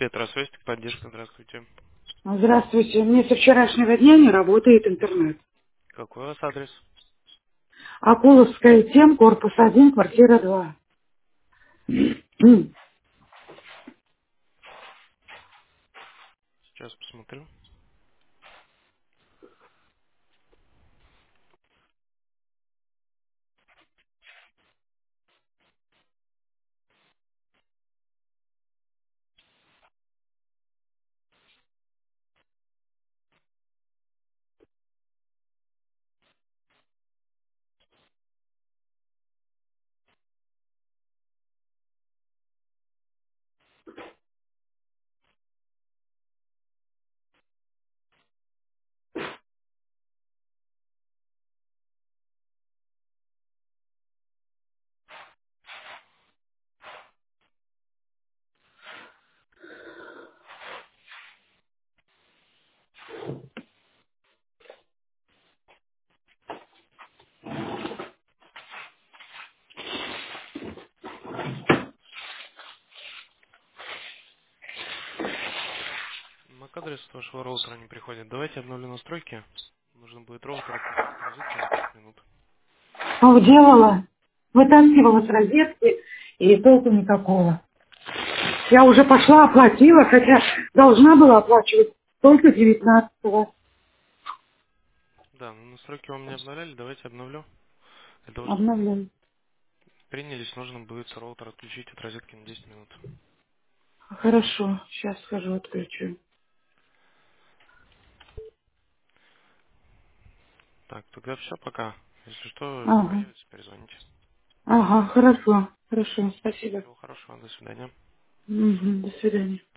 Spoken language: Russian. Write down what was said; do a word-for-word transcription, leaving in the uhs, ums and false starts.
Петросвязь, поддержка, здравствуйте. Здравствуйте. Мне со вчерашнего дня не работает интернет. Какой у вас адрес? Акуловская, семь, корпус один, квартира два. М. Сейчас посмотрю. Мак адрес вашего роутера не приходит. Давайте обновлю настройки. Нужно будет роутер отключить от розетки на пять минут. Что делала? Вытаскивала с розетки, и толку никакого. Я уже пошла, оплатила, хотя должна была оплачивать только девятнадцатого. Да, ну настройки вам не обновляли, давайте обновлю. Для того, чтобы Обновляю. принялись, нужно будет роутер отключить от розетки на десять минут. Хорошо, сейчас схожу, отключу. Так, тогда все, пока. Если что, Ага, появится, перезвоните. ага, хорошо, хорошо, спасибо. Всего хорошего, до свидания. Мгм, до свидания.